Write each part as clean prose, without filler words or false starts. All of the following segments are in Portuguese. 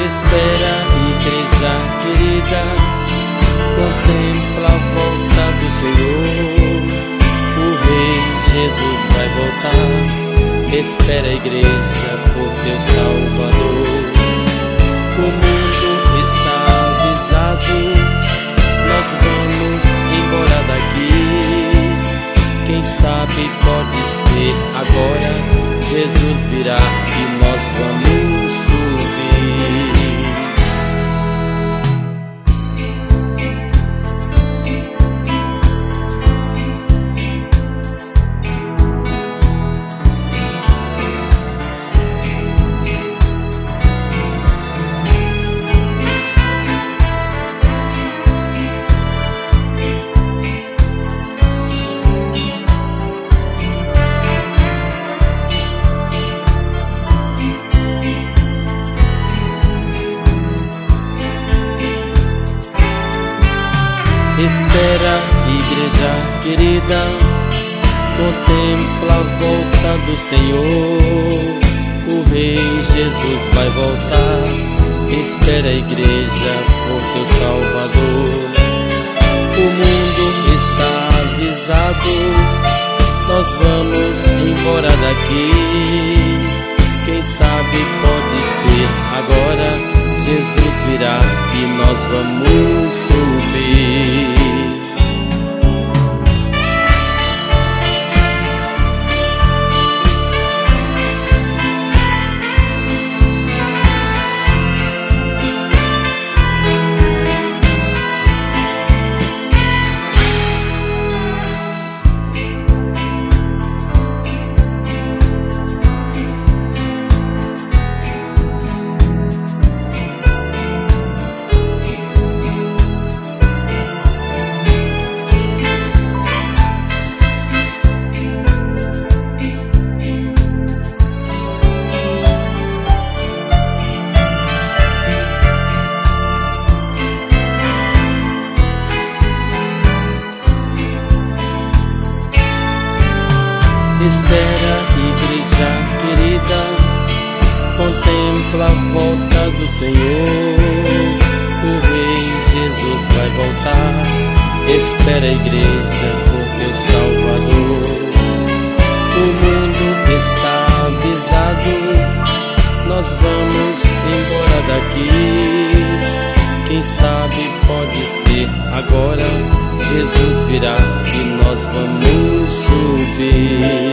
Espera, igreja querida, contempla a volta do Senhor. O Rei Jesus vai voltar. Espera, igreja, por teu Salvador. O mundo está avisado, nós vamos embora daqui. Quem sabe pode ser agora. Jesus virá e nós vamos subir. Espera, igreja querida, contempla a volta do Senhor. O Rei Jesus vai voltar. Espera, igreja, por teu Salvador. O mundo está avisado, nós vamos embora daqui. Quem sabe pode ser agora. Jesus virá e nós vamos subir. Espera, igreja querida, contempla a volta do Senhor. O Rei Jesus vai voltar. Espera, igreja, por teu Salvador. O mundo está avisado, nós vamos embora daqui. Quem sabe pode ser agora. Jesus virá e nós vamos subir.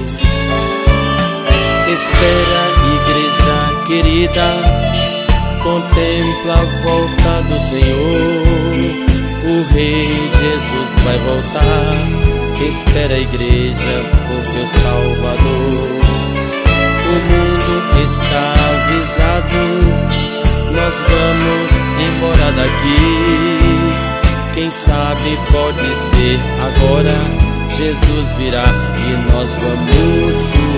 Espera, igreja querida, contempla a volta do Senhor. O Rei Jesus vai voltar. Espera, igreja, por teu Salvador. O mundo está avisado, nós vamos embora daqui. Quem sabe pode ser agora. Jesus virá e nós vamos subir.